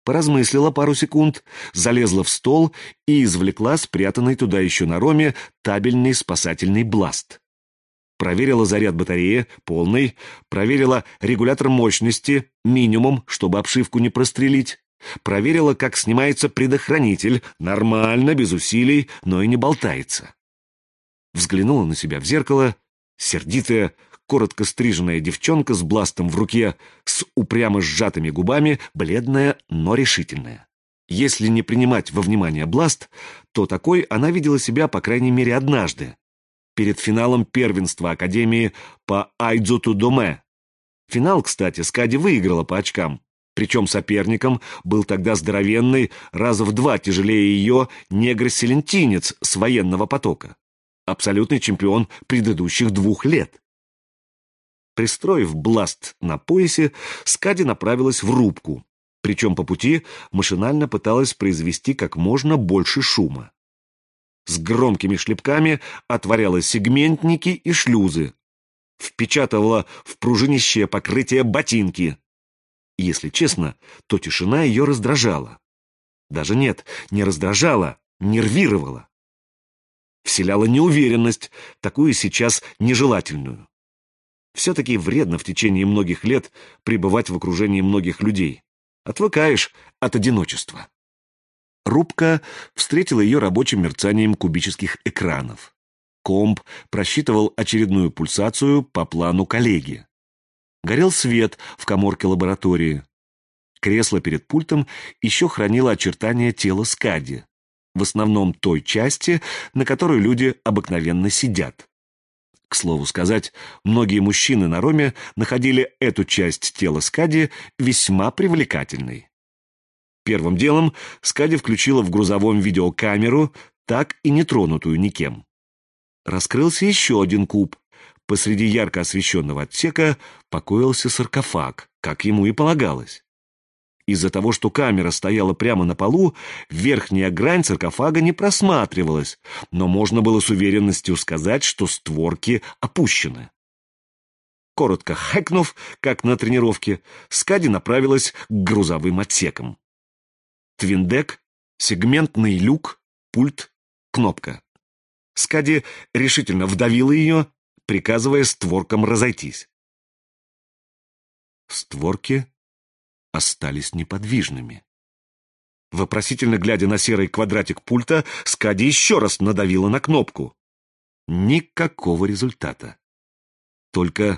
Поразмыслила пару секунд, залезла в стол и извлекла спрятанный туда еще на роме табельный спасательный бласт. Проверила заряд батареи, полный, проверила регулятор мощности, минимум, чтобы обшивку не прострелить, проверила, как снимается предохранитель, нормально, без усилий, но и не болтается. Взглянула на себя в зеркало, сердитая, коротко стриженная девчонка с бластом в руке, с упрямо сжатыми губами, бледная, но решительная. Если не принимать во внимание бласт, то такой она видела себя, по крайней мере, однажды, перед финалом первенства Академии по айдзуто-доме. Финал, кстати, Скади выиграла по очкам, причем соперником был тогда здоровенный, раза в 2 тяжелее ее, негр-селентинец с военного потока. Абсолютный чемпион предыдущих 2 лет. Пристроив бласт на поясе, Скади направилась в рубку, причем по пути машинально пыталась произвести как можно больше шума. С громкими шлепками отворяла сегментники и шлюзы, впечатывала в пружинищее покрытие ботинки. Если честно, то тишина ее раздражала. Даже нет, не раздражала, нервировала. Вселяла неуверенность, такую сейчас нежелательную. Все-таки вредно в течение многих лет пребывать в окружении многих людей. Отвыкаешь от одиночества. Рубка встретила ее рабочим мерцанием кубических экранов. Комп просчитывал очередную пульсацию по плану коллеги. Горел свет в каморке лаборатории. Кресло перед пультом еще хранило очертания тела Скади, в основном той части, на которой люди обыкновенно сидят. К слову сказать, многие мужчины на роме находили эту часть тела Скади весьма привлекательной. Первым делом Скади включила в грузовом видеокамеру, так и не тронутую никем. Раскрылся еще один куб. Посреди ярко освещенного отсека покоился саркофаг, как ему и полагалось. Из-за того, что камера стояла прямо на полу, верхняя грань саркофага не просматривалась, но можно было с уверенностью сказать, что створки опущены. Коротко хэкнув, как на тренировке, Скади направилась к грузовым отсекам. Твиндек, сегментный люк, пульт, кнопка. Скади решительно вдавила ее, приказывая створкам разойтись. Створки остались неподвижными. Вопросительно глядя на серый квадратик пульта, Скади еще раз надавила на кнопку. Никакого результата. Только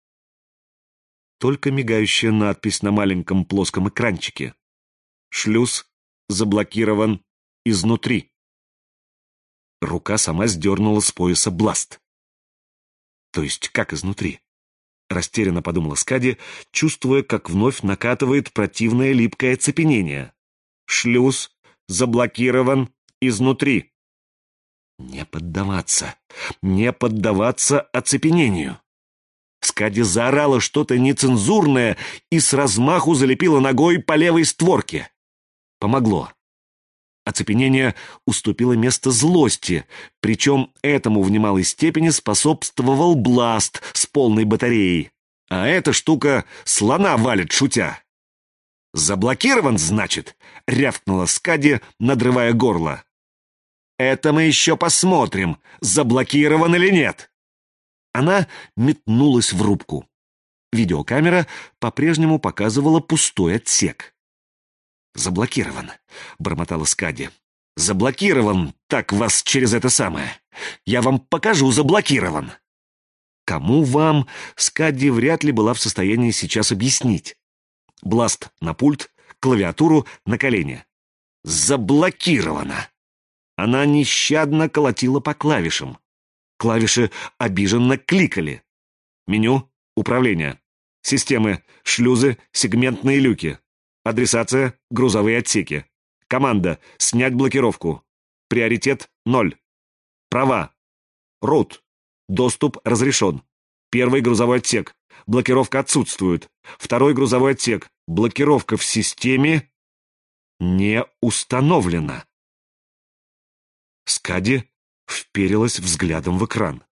мигающая надпись на маленьком плоском экранчике. Шлюз заблокирован изнутри. Рука сама сдернула с пояса бласт. То есть как изнутри? Растерянно подумала Скади, чувствуя, как вновь накатывает противное липкое оцепенение. Шлюз заблокирован изнутри. Не поддаваться оцепенению. Скади заорала что-то нецензурное и с размаху залепила ногой по левой створке. Помогло. Оцепенение уступило место злости, причем этому в немалой степени способствовал бласт с полной батареей. А эта штука слона валит, шутя. «Заблокирован, значит?» — рявкнула Скади, надрывая горло. «Это мы еще посмотрим, заблокирован или нет». Она метнулась в рубку. Видеокамера по-прежнему показывала пустой отсек. «Заблокирован», — бормотала Скади. «Заблокирован, так вас через это самое. Я вам покажу, заблокирован». Кому вам, Скади вряд ли была в состоянии сейчас объяснить. Бласт на пульт, клавиатуру на колени. Заблокировано. Она нещадно колотила по клавишам. Клавиши обиженно кликали. Меню, управление, системы, шлюзы, сегментные люки. Адресация, грузовые отсеки. Команда, снять блокировку. Приоритет 0. Права. Root. Доступ разрешен. Первый грузовой отсек. Блокировка отсутствует. Второй грузовой отсек. Блокировка в системе не установлена. Скади вперилась взглядом в экран.